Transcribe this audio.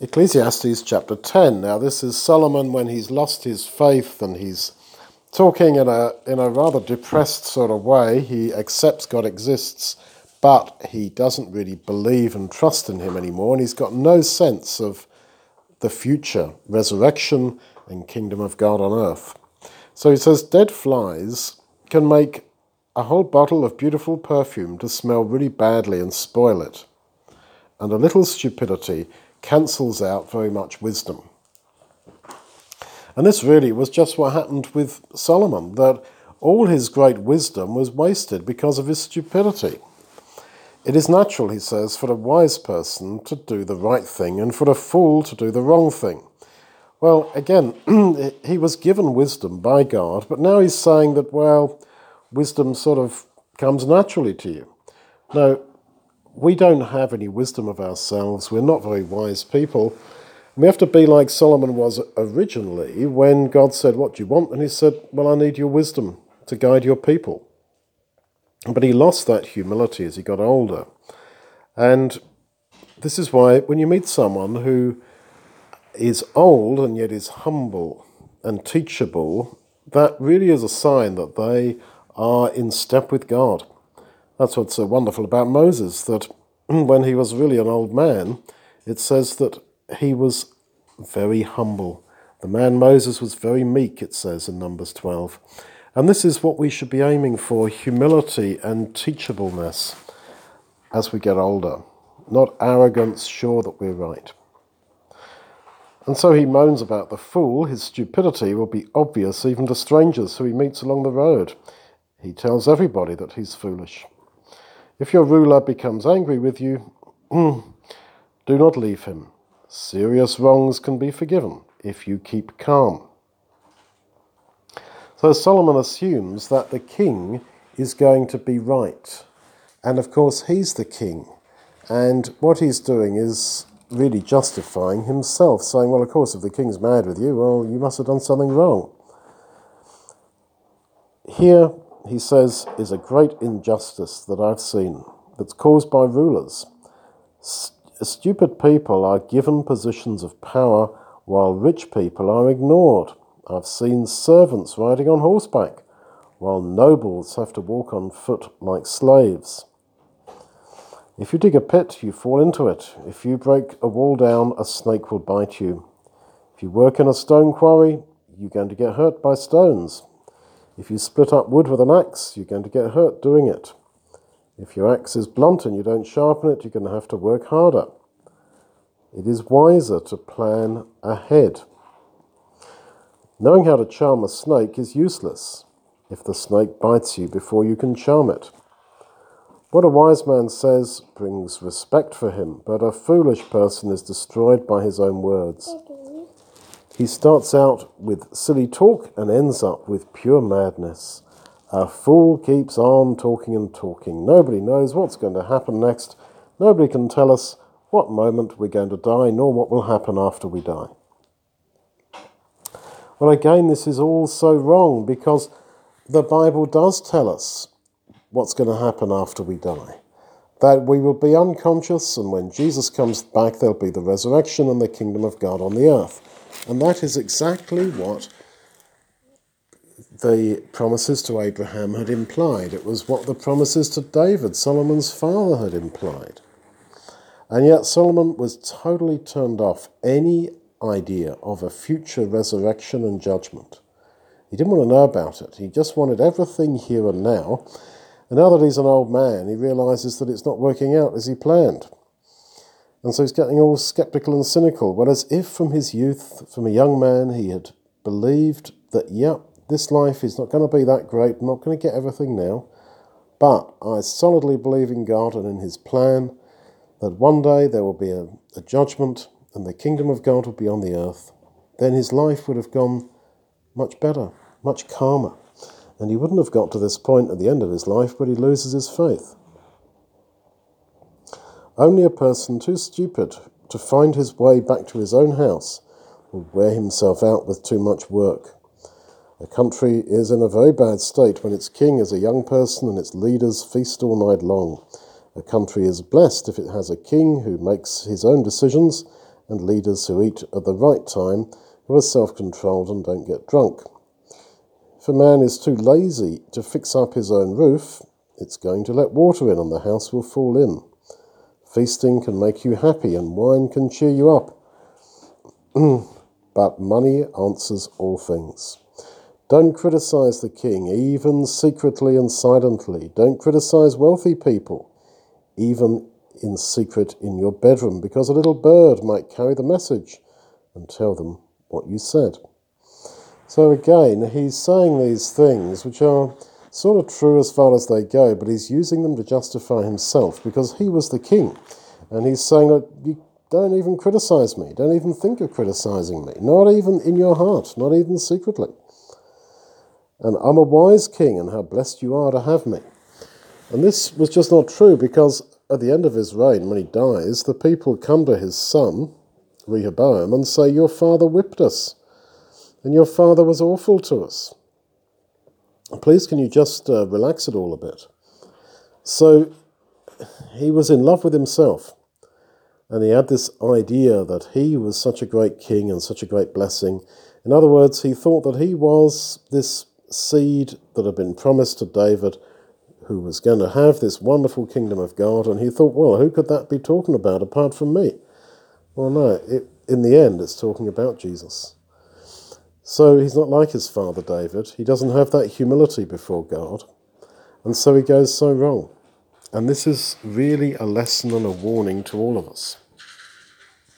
Ecclesiastes chapter 10. Now this is Solomon when he's lost his faith and he's talking in a rather depressed sort of way. He accepts God exists, but he doesn't really believe and trust in him anymore, and he's got no sense of the future, resurrection and kingdom of God on earth. So he says dead flies can make a whole bottle of beautiful perfume to smell really badly and spoil it. And a little stupidity cancels out very much wisdom. And this really was just what happened with Solomon, that all his great wisdom was wasted because of his stupidity. It is natural, he says, for a wise person to do the right thing and for a fool to do the wrong thing. Well, again, he was given wisdom by God, but now he's saying that, well, wisdom sort of comes naturally to you. No, we don't have any wisdom of ourselves. We're not very wise people. We have to be like Solomon was originally when God said, "What do you want?" And he said, "Well, I need your wisdom to guide your people." But he lost that humility as he got older. And this is why when you meet someone who is old and yet is humble and teachable, that really is a sign that they are in step with God. That's what's so wonderful about Moses, that when he was really an old man, it says that he was very humble. The man Moses was very meek, it says in Numbers 12. And this is what we should be aiming for, humility and teachableness as we get older, not arrogance, sure that we're right. And so he moans about the fool. His stupidity will be obvious even to strangers who he meets along the road. He tells everybody that he's foolish. If your ruler becomes angry with you, do not leave him. Serious wrongs can be forgiven if you keep calm. So Solomon assumes that the king is going to be right. And of course, he's the king. And what he's doing is really justifying himself, saying, well, of course, if the king's mad with you, well, you must have done something wrong. Here, he says, is a great injustice that I've seen that's caused by rulers. Stupid people are given positions of power while rich people are ignored. I've seen servants riding on horseback while nobles have to walk on foot like slaves. If you dig a pit, you fall into it. If you break a wall down, a snake will bite you. If you work in a stone quarry, you're going to get hurt by stones. If you split up wood with an axe, you're going to get hurt doing it. If your axe is blunt and you don't sharpen it, you're going to have to work harder. It is wiser to plan ahead. Knowing how to charm a snake is useless if the snake bites you before you can charm it. What a wise man says brings respect for him, but a foolish person is destroyed by his own words. He starts out with silly talk and ends up with pure madness. A fool keeps on talking and talking. Nobody knows what's going to happen next. Nobody can tell us what moment we're going to die, nor what will happen after we die. Well, again, this is all so wrong, because the Bible does tell us what's going to happen after we die. That we will be unconscious, and when Jesus comes back, there'll be the resurrection and the kingdom of God on the earth. And that is exactly what the promises to Abraham had implied. It was what the promises to David, Solomon's father, had implied. And yet Solomon was totally turned off any idea of a future resurrection and judgment. He didn't want to know about it. He just wanted everything here and now. And now that he's an old man, he realizes that it's not working out as he planned. And so he's getting all skeptical and cynical. Well, as if from his youth, from a young man, he had believed that, this life is not going to be that great. I'm not going to get everything now. But I solidly believe in God and in his plan that one day there will be a judgment and the kingdom of God will be on the earth. Then his life would have gone much better, much calmer. And he wouldn't have got to this point at the end of his life where he loses his faith. Only a person too stupid to find his way back to his own house will wear himself out with too much work. A country is in a very bad state when its king is a young person and its leaders feast all night long. A country is blessed if it has a king who makes his own decisions and leaders who eat at the right time, who are self-controlled and don't get drunk. If a man is too lazy to fix up his own roof, it's going to let water in and the house will fall in. Feasting can make you happy and wine can cheer you up. But money answers all things. Don't criticize the king, even secretly and silently. Don't criticize wealthy people, even in secret in your bedroom, because a little bird might carry the message and tell them what you said. So again, he's saying these things which are sort of true as far as they go, but he's using them to justify himself because he was the king. And he's saying, you don't even criticize me. Don't even think of criticizing me. Not even in your heart. Not even secretly. And I'm a wise king, and how blessed you are to have me. And this was just not true because at the end of his reign, when he dies, the people come to his son, Rehoboam, and say, your father whipped us. And your father was awful to us. Please, can you just relax it all a bit? So he was in love with himself. And he had this idea that he was such a great king and such a great blessing. In other words, he thought that he was this seed that had been promised to David, who was going to have this wonderful kingdom of God. And he thought, well, who could that be talking about apart from me? Well, no, in the end, it's talking about Jesus. So he's not like his father David. He doesn't have that humility before God. And so he goes so wrong. And this is really a lesson and a warning to all of us.